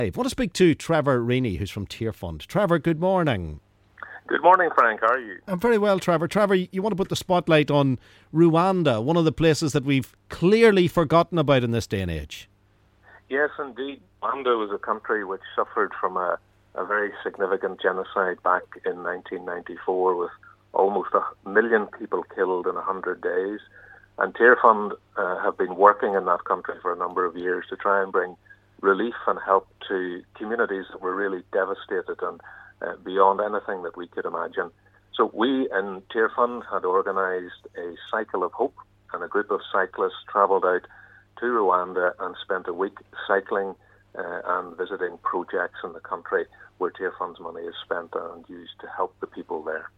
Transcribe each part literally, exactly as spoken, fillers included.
I want to speak to Trevor Reaney, who's from Tearfund. Trevor, good morning. Good morning, Frank. How are you? I'm very well, Trevor. Trevor, you want to put the spotlight on Rwanda, one of the places that we've clearly forgotten about in this day and age. Yes, indeed. Rwanda was a country which suffered from a, a very significant genocide back in nineteen ninety-four, with almost a million people killed in one hundred days. And Tearfund uh, have been working in that country for a number of years to try and bring relief and help to communities that were really devastated and uh, beyond anything that we could imagine. So we in Tearfund had organised a Cycle of Hope, and a group of cyclists travelled out to Rwanda and spent a week cycling uh, and visiting projects in the country where Tearfund's money is spent and used to help the people there.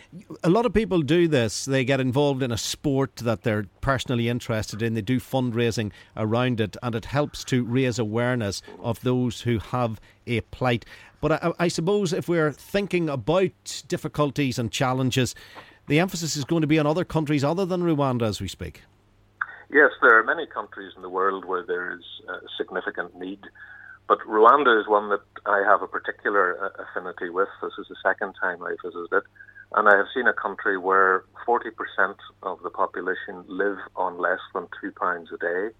A lot of people do this. They get involved in a sport that they're personally interested in. They do fundraising around it, and it helps to raise awareness of those who have a plight. But I, I suppose if we're thinking about difficulties and challenges, the emphasis is going to be on other countries other than Rwanda as we speak. Yes, there are many countries in the world where there is a significant need, but Rwanda is one that I have a particular affinity with. This is the second time I visited it. And I have seen a country where forty percent of the population live on less than two pounds a day.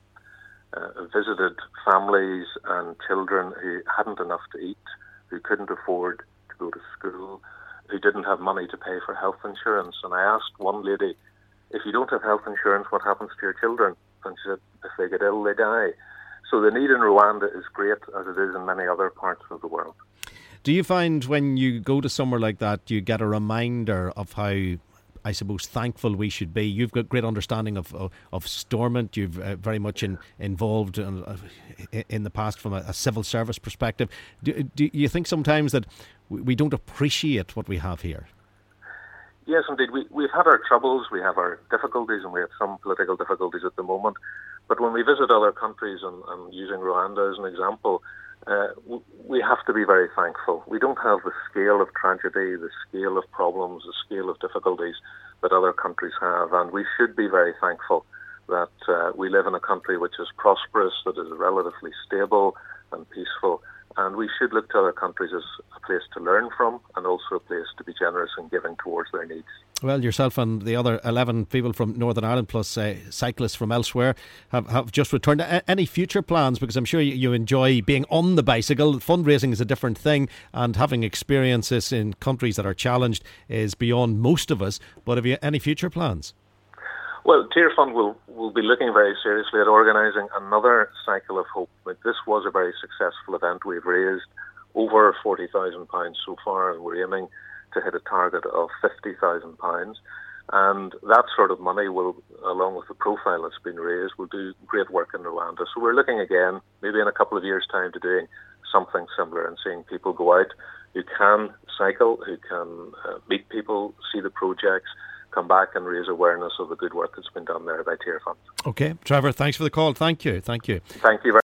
Uh, visited families and children who hadn't enough to eat, who couldn't afford to go to school, who didn't have money to pay for health insurance. And I asked one lady, if you don't have health insurance, what happens to your children? And she said, if they get ill, they die. So the need in Rwanda is great, as it is in many other parts of the world. Do you find when you go to somewhere like that, you get a reminder of how, I suppose, thankful we should be? You've got great understanding of of, of Stormont. You've uh, very much in, involved in, uh, in the past from a, a civil service perspective. Do, do you think sometimes that we don't appreciate what we have here? Yes, indeed. We, we've had our troubles, we have our difficulties, and we have some political difficulties at the moment. But when we visit other countries, and, and using Rwanda as an example, Uh, we have to be very thankful. We don't have the scale of tragedy, the scale of problems, the scale of difficulties that other countries have, and we should be very thankful that uh, we live in a country which is prosperous, that is relatively stable and peaceful, and we should look to other countries as a place to learn from and also a place to be generous in giving towards their needs. Well, yourself and the other eleven people from Northern Ireland, plus uh, cyclists from elsewhere, have, have just returned. A- any future plans? Because I'm sure you, you enjoy being on the bicycle. Fundraising is a different thing, and having experiences in countries that are challenged is beyond most of us. But have you any future plans? Well, Tearfund will, will be looking very seriously at organising another Cycle of Hope. This was a very successful event. We've raised over forty thousand pounds so far, and we're aiming to hit a target of fifty thousand pounds. And that sort of money will, along with the profile that's been raised, will do great work in Rwanda. So we're looking again, maybe in a couple of years' time, to doing something similar and seeing people go out who can cycle, who can uh, meet people, see the projects, come back and raise awareness of the good work that's been done there by Tearfund. Okay, Trevor, thanks for the call. Thank you. Thank you. Thank you very much.